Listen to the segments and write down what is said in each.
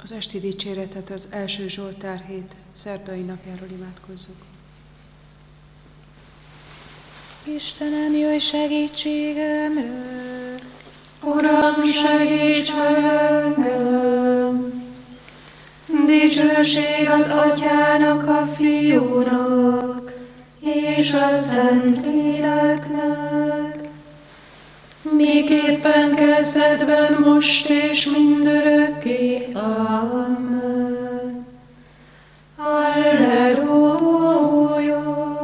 Az esti dicséretet az első Zsoltár hét szerdai napjáról imádkozzuk. Istenem, jöjj segítségemre! Uram, segíts meg engem! Dicsőség az Atyának, a Fiúnak, és a Szentléleknek, miképpen kezdetben, most és mindörökké. Amen. Alleluja!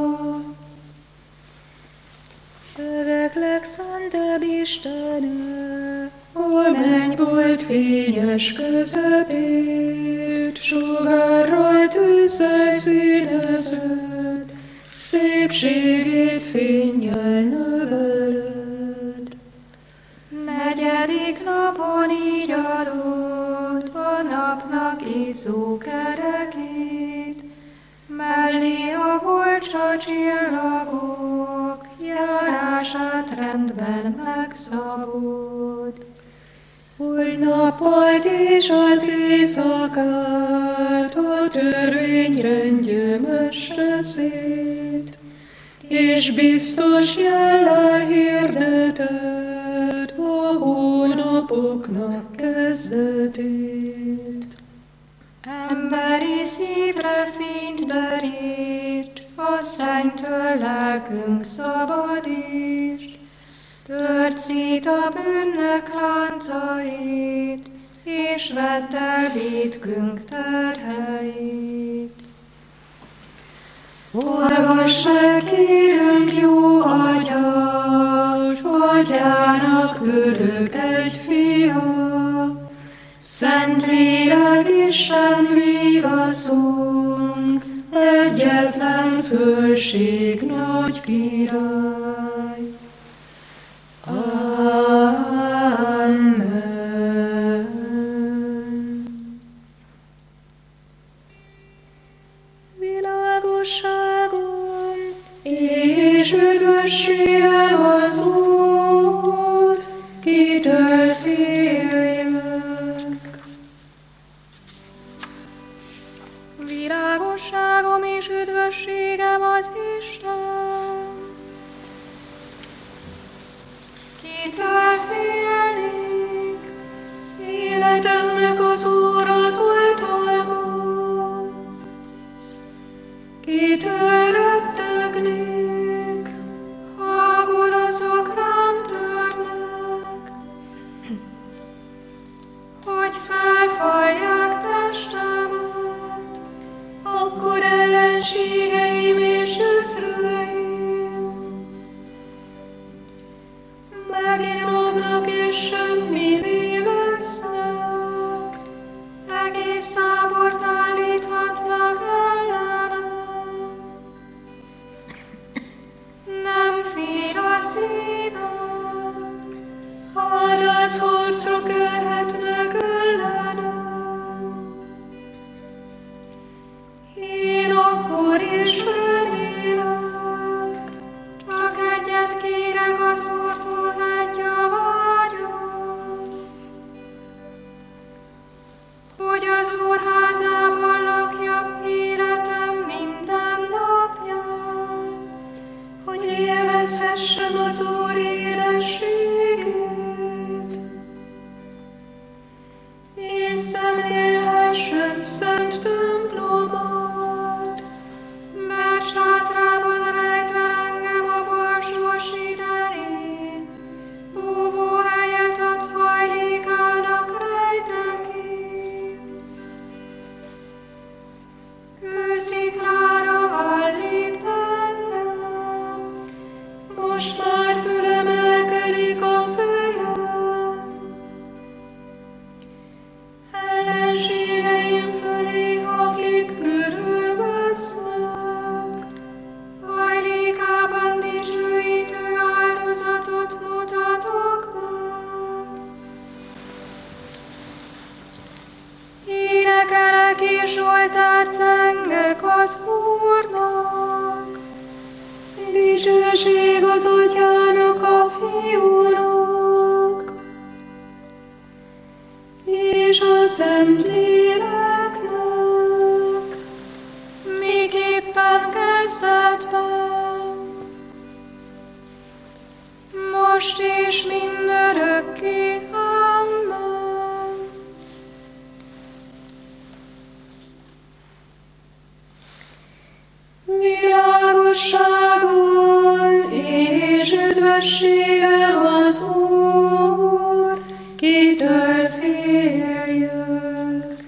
Legszentebb Istenem, A mennybolt fényes közepét, sugárral tűzzel színezett, szépségét fénnyel növeled. Negyedik napon így adott a napnak izzó kerekét, mellé a holcsa csillagok járását rendben megszabod. Hogy nappalt és az éjszakát a törvény rendje messe szét, és biztos jellel hirdeted a hónapoknak kezdetét. Emberi szívre fényt derít, a szennytől lelkünk szabadíts, tört szét a bűnnek láncait, és vedd el vétkünk terheit. Hallgass meg, kérünk, jó Atyás, Atyának örök egy fia, Szentlélek Isten vigaszunk, egyetlen fölség nagy király. Amen. világosságom, És üdvösségem az Úr, kitől féljek. Világosságom és üdvösségem az Isten. Kitől félnék? Életemnek az Úr az oltalma. Kitől rettegnék? Ha a gonoszok rám törnek, hogy felfalják testemet, Akkor ellenségeim és gyötrőim meginomnak és semmivé vesznek. egész tábort állíthatnak ellenem. Nem fél a szívem, Hádác harcra kelhetnek ellenem. Én akkor is remélek, csak egyet kérek az Úrtól, egy a vágyom, hogy az Úr házában lakjak életem minden napján, hogy élvezhessem az Úr élességét, és szemlélhessem szent templomát. mert sátrában rejtve engem a borsós idején, búvó helyet ad hajlékának rejtekén. Kősziklára állít engem, Most már fölemelkedik a fejem, ellenségeim fölé, akik körülvesznek. hajlékában dicsőítő áldozatot mutatok meg. Énekelek és oltárt zengek az Úrnak. Dicsőség az Atyának, a Fiúnak, és és a Szentléleknek, miképpen kezdetben, most és mindörökké. Amen. Világosságon és üdvösséggel az Úr, kitől féljük.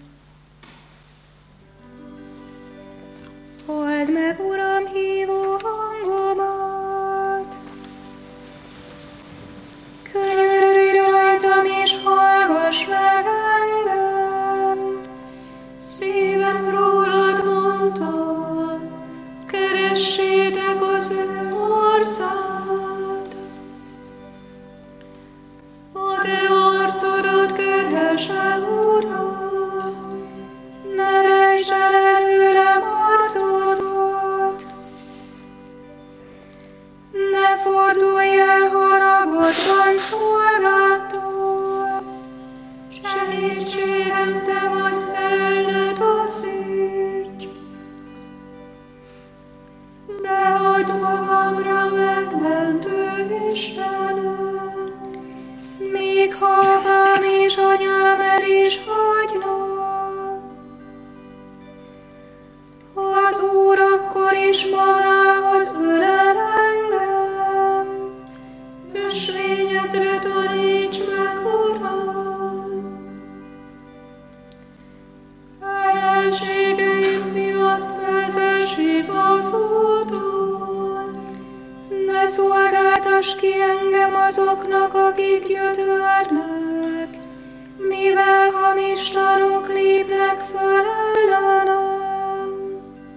Halld meg, Uram, hívó hangomat! Könyörülj rajtam, és hallgass meg engem! Szívem rólad mondta, keressétek az ő arcát. A te arcodat keresem, Uram. Ne rejtsd el előlem arcodat! Ne fordulj el haragodban szolgáltól! Segítségem te vagy, fel ne taszíts. Ne hagyd magamra, megmentő Istenem. Még ha apám és anyám el is hagynak, az Úr akkor is magához ölel engem. Ösvényedre taníts meg, Uram. Ellenségeim miatt vezess igaz úton. Ne szolgáltass ki engem azoknak, akik gyötörnek, mivel hamis tanúk lépnek föl ellenem,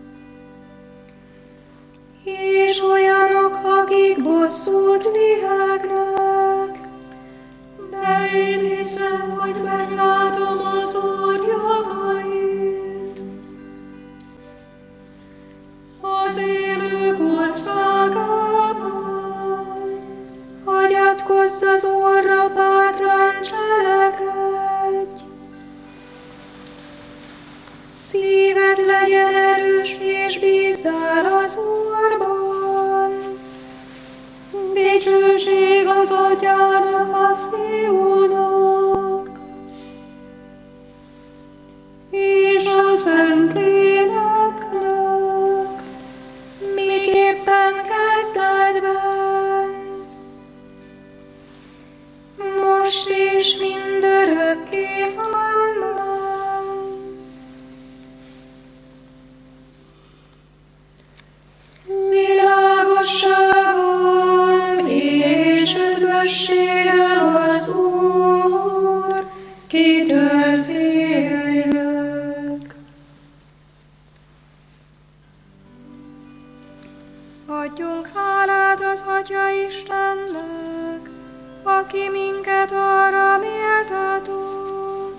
és olyanok, akik bosszút lihegnek. De én hiszem, hogy meglátom az Úr javait. Az élők országában. Hagyatkozz az Úrra, bátran cselekedj. Szíved legyen erős, és bízzál az Úrban. Dicsőség az Atyának, a Fiúnak, és a Szentléleknek, Miképpen kezdetben, most és mindörökké. Amen. Világosságon és üdvösséggel az Úr, kitől féljük. Adjunk hálát az Atya Istennek, aki minket arra méltatott,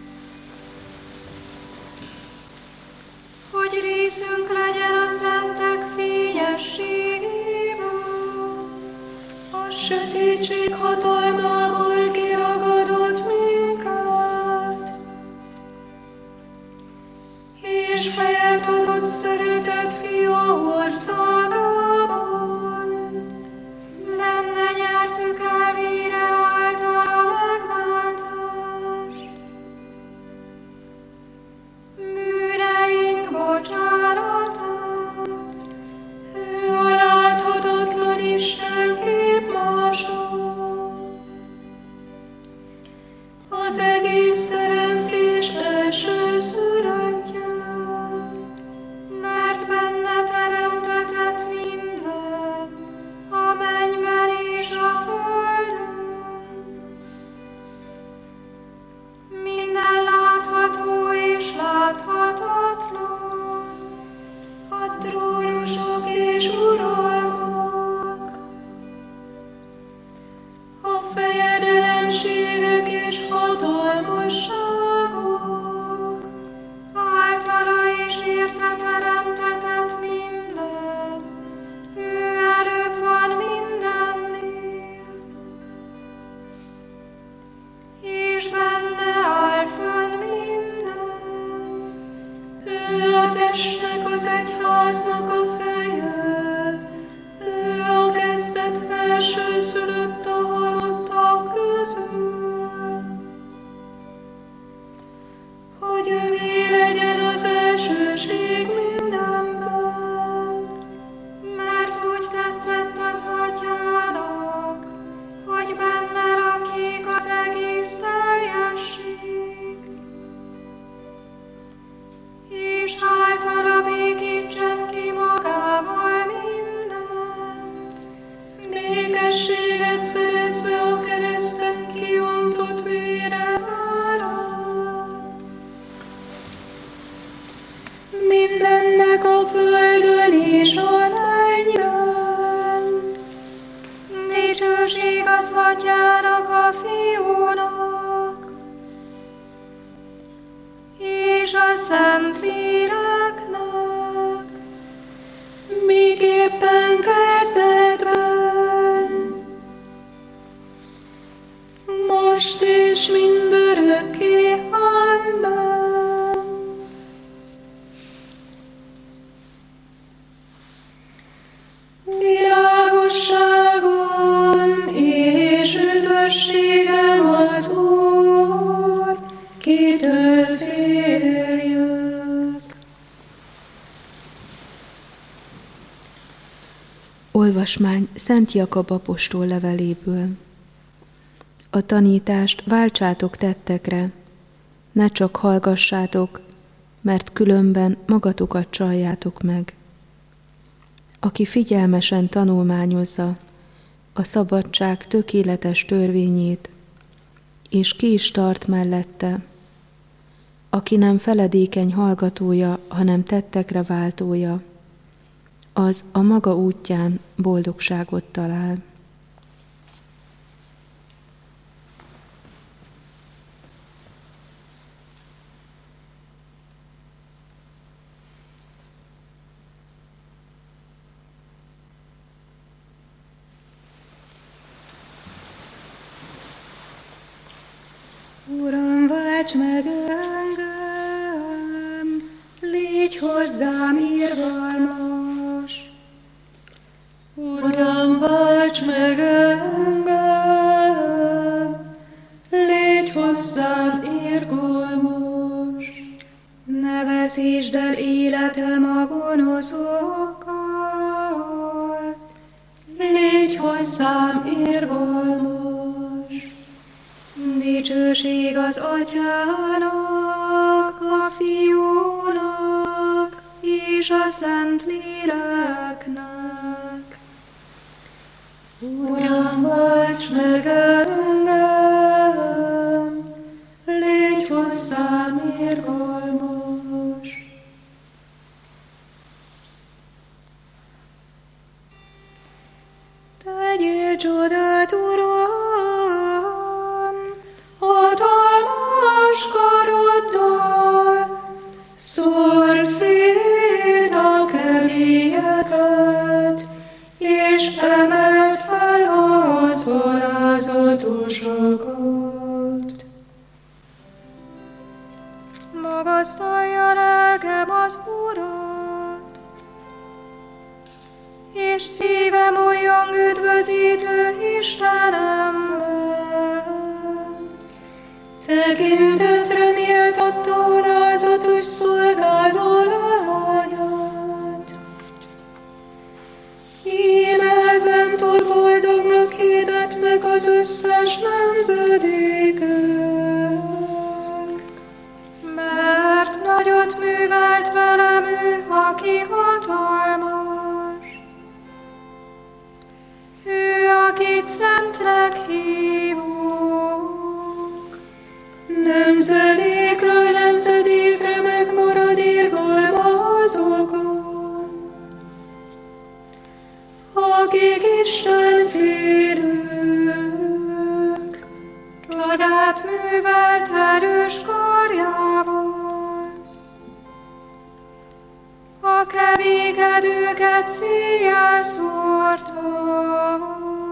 hogy részünk legyen a szentek fényességében. A sötétség hatalmából kiragadott minket, és helyet adott szeretett Fia országában. Benne nyertük el vére által a megváltást, bűneink bocsánatát. Ő a láthatatlan Isten képmása, az egész teremtés elsőszülöttje. Mert benne teremtetett minden, a mennyben és a földön. Minden látható és láthatatlan, A trónusok és uralmak, a fejedelemségek és hatalmasságok, Hitelesnek az egyháznak a feje, ő a kezdet elsőszülött a halottak közül, hogy ővé legyen az elsőség mindenben. Mert úgy tetszett az Atyának, hogy benne rakik az egész teljesség, és általa békítsen ki magával mindent. Békességet szerezve a kereszten kiontott vére árán. Mindennek a földön és a mennyben. Dicsőség az Atyának, a Fiúnak, és a Szentléleknek, Miképpen kezdetben, most és mindörökké, Amen. Világosságom és üdvösségem az Úr, kitől féljek. Olvasmány Szent Jakab apostol leveléből. A tanítást váltsátok tettekre, ne csak hallgassátok, mert különben magatokat csaljátok meg. Aki figyelmesen tanulmányozza a szabadság tökéletes törvényét, és ki is tart mellette, aki nem feledékeny hallgatója, hanem tettekre váltója, az a maga útján boldogságot talál. Uram, válts meg engem, légy hozzám irgalmas. Uram, válts meg engem, légy hozzám irgalmas. Ne veszítsd el életem a gonoszokkal, légy hozzám irgalmas. Dicsőség az Atyának, a Fiúnak és a Szentléleknek. Uram, válts meg engem, légy hozzám irgalmas. Tegyél csodát, Uram, hatalmas karoddal, szórd szét a kemélyeket, és emeld fel az alázatosokat. magasztalja lelkem az Urat, és szívem újjong üdvözítő Istenemben. Tekintetre méltatta alázatos szolgáló lányát. Íme ezentúl boldognak hirdett meg az összes nemzedékek. Mert nagyot művelt velem ő, aki hatalmas. Ő, akit szentnek hívunk. Nemzedékről nemzedékre megmarad irgalma azokon, akik Isten félők. Csodát művelt erős karjával. A kevékedőket széjjel szórta.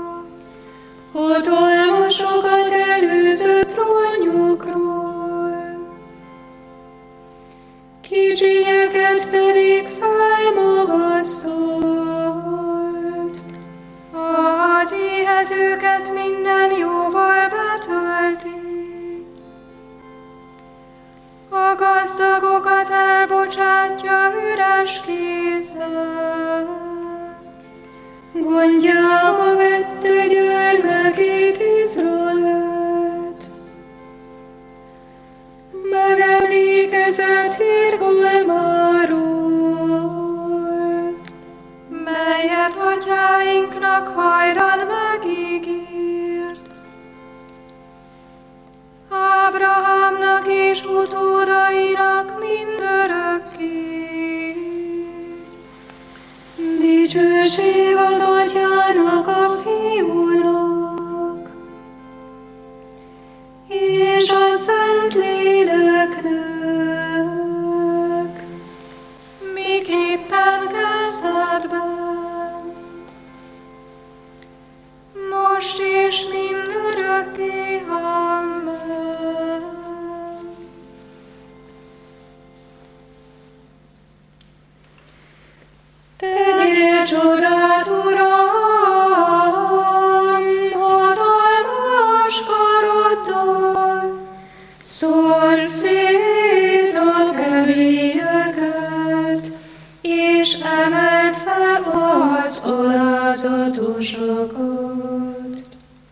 Hatalmasokat előzött trónjukról, kicsinyeket pedig kezüket minden jóval betölti. A gazdagokat elbocsátja üres kézzel. Gondjába vette gyermekét Izraelt. Megemlékezett irgalmáról, melyet atyáinknak hajdan megígért. Ábrahámnak és utódainak mindörökké. Dicsőség az Atyának, a Fiúnak, és a Szentléleknek, miképpen kezdetben, most és mindörökké. Amen. Tegyél csodát, Uram, hatalmas karoddal, szórd szét a kevélyeket, és emeld fel az alázatosakat.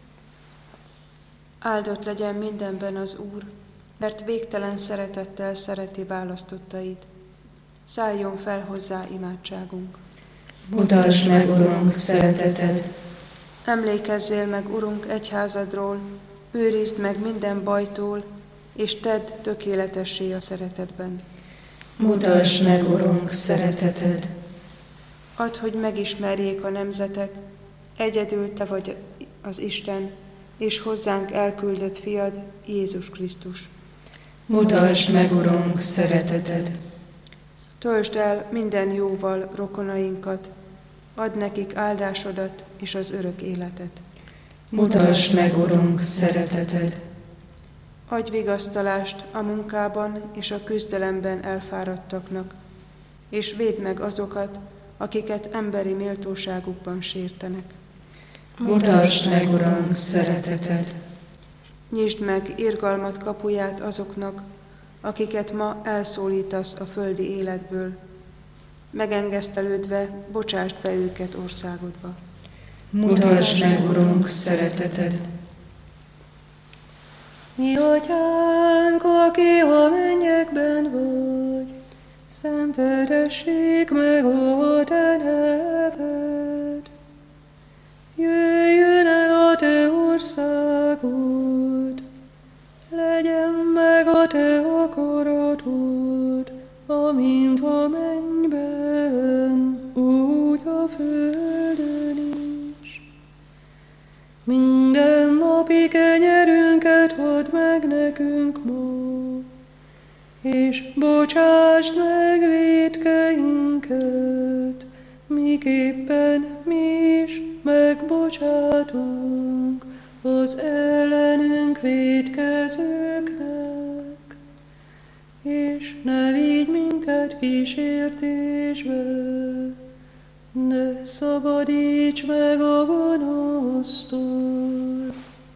Áldott legyen mindenben az Úr, mert végtelen szeretettel szereti választottait. Szálljon fel hozzá imádságunk. Mutasd meg, Urunk, szereteted. Emlékezzél meg, Urunk, egyházadról, őrizd meg minden bajtól, és tedd tökéletessé a szeretetben. Mutasd meg, Urunk, szereteted. Add, hogy megismerjék a nemzetek, egyedül Te vagy az Isten, és hozzánk elküldött fiad, Jézus Krisztus. Mutasd meg, Urunk, szereteted. Töltsd el minden jóval rokonainkat, add nekik áldásodat és az örök életet. Mutasd meg, Urunk, szereteted. Adj vigasztalást a munkában és a küzdelemben elfáradtaknak, és védd meg azokat, akiket emberi méltóságukban sértenek. Mutasd meg, Urunk, szereteted. Nyisd meg irgalmat kapuját azoknak, akiket ma elszólítasz a földi életből. Megengesztelődve, bocsásd be őket országodba. Mutasd meg, Urunk, szereteted. Mi Atyánk, aki a mennyekben vagy, szenteltessék meg a Te neved. Jöjjön el a Te országod, legyen meg a Te akaratod, amint a mennyben, úgy a földön is. Minden napi kenyerünket add meg nekünk ma, és bocsásd meg vétkeinket, miképpen mi is megbocsátunk az ellenünk vétkezőknek, és ne vigy minket kísértésbe, de szabadíts meg a gonosztól.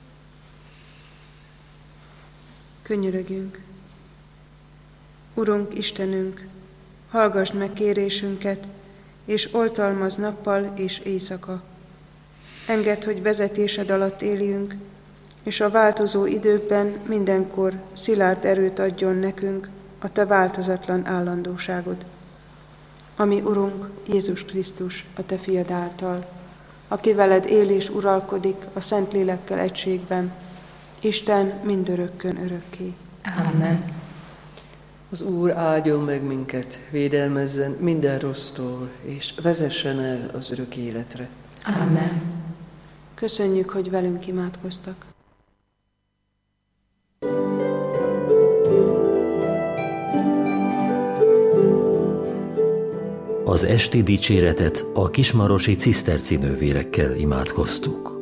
Könyörögjünk. Urunk, Istenünk, hallgassd meg kérésünket, és oltalmazz nappal és éjszaka. Engedd, hogy vezetésed alatt éljünk, és a változó időkben mindenkor szilárd erőt adjon nekünk a Te változatlan állandóságod. Ami Urunk, Jézus Krisztus, a Te fiad által, aki veled él és uralkodik a Szentlélekkel egységben, Isten mindörökkön örökké. Amen. Az Úr áldjon meg minket, védelmezzen minden rossztól, és vezessen el az örök életre. Amen. Köszönjük, hogy velünk imádkoztak. Az esti dicséretet a kismarosi ciszterci nővérekkel imádkoztuk.